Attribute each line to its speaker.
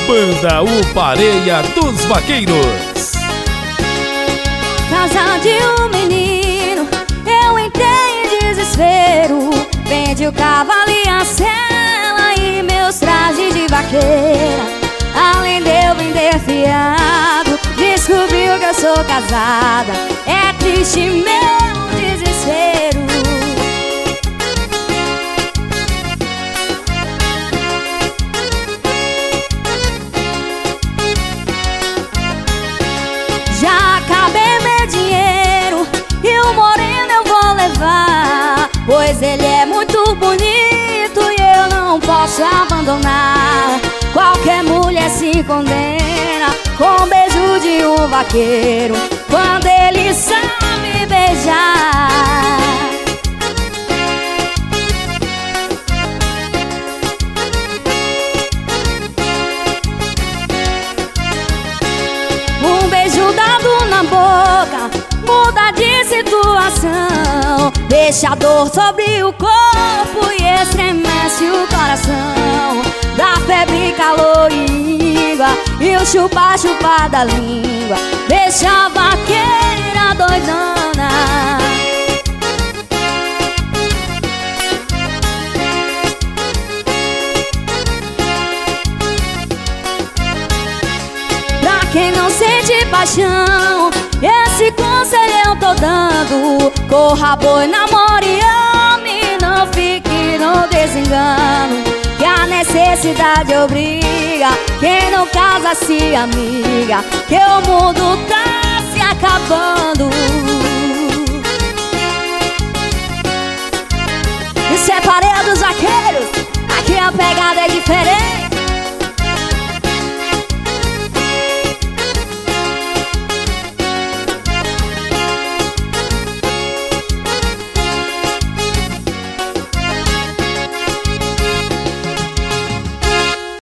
Speaker 1: Banda O Pareia dos Vaqueiros.
Speaker 2: Casa de um menino, eu entrei em desespero. Vendi o cavalo e a sela e meus trajes de vaqueira. Além de eu vender fiado, descobriu que eu sou casada. É triste meu desespero. Já acabei meu dinheiro e o moreno eu vou levar, pois ele é muito bonito e eu não posso abandonar. Qualquer mulher se condena com o beijo de um vaqueiro, quando ele sabe beijar. Um beijo dado na boca muda de situação, deixa a dor sobre o corpo e estremece o coração. Dá febre, calor e língua e o chupa-chupa da língua deixa a vaqueira doidona. Pra quem não sente paixão, esse conselho eu tô dando: corra, boi, namore e ame, não fique no desengano, que a necessidade obriga quem não casa se amiga, que o mundo tá se acabando. Isso é Pareia dos Vaqueiros, aqui a pegada é diferente.